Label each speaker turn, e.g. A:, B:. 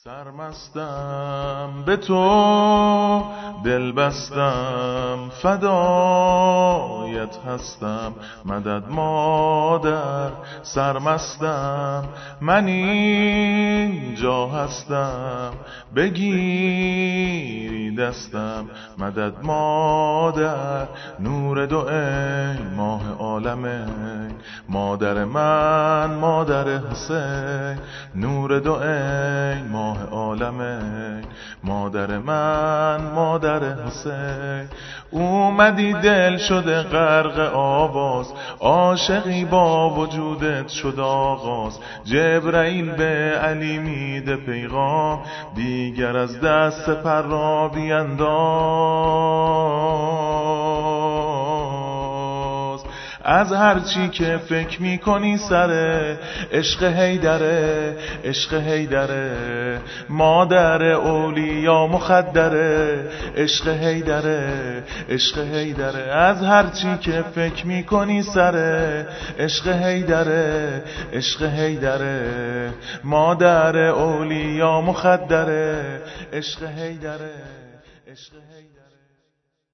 A: سرمستم به تو دل بستم فدایت هستم مدد مادر. سرمستم من اینجا هستم بگیری دستم مدد مادر. نور دو ای ماه عالمه مادر من مادر حسین. نور دو ای ماه عالمه مادر من مادر حسین. اومدی دل شده غرق آواز عاشقی با وجودت شد آغاز. جبرائیل به علی میده پیغام دیگر از دست پر را بینداز. از هر چی که فکر میکنی سره عشق حیدره عشق حیدره مادر اولیا مخدره عشق حیدره عشق حیدره. از هر چی که فکر میکنی سره عشق حیدره عشق حیدره مادر اولیا مخدره عشق حیدره عشق حیدره.